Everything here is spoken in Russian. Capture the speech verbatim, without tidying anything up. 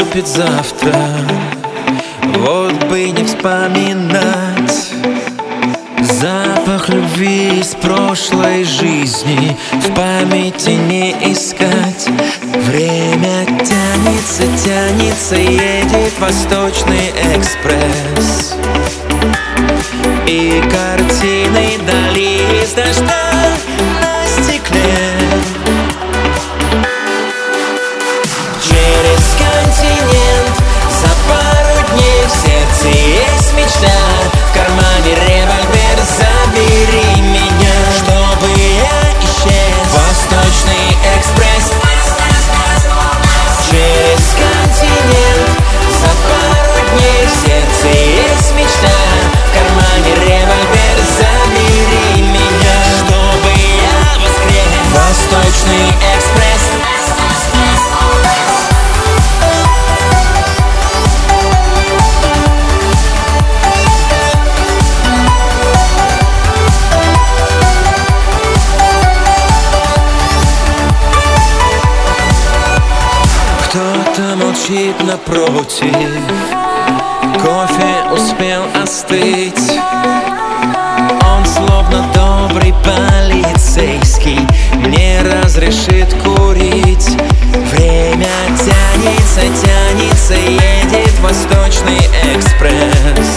наступит завтра, вот бы не вспоминать запах любви из прошлой жизни, в памяти не искать. Время тянется, тянется, едет Восточный экспресс, и картины дали из дождя на стекле. Через континент за пару дней в сердце есть мечта, в кармане револьвер, забери меня, чтобы я исчез. Восточный экспресс. Через континент за пару дней в сердце есть мечта, в кармане револьвер, забери меня, чтобы я воскрес. Восточный экспресс. Кто-то молчит напротив, кофе успел остыть. Он словно добрый полицейский не разрешит курить. Время тянется, тянется, едет Восточный экспресс,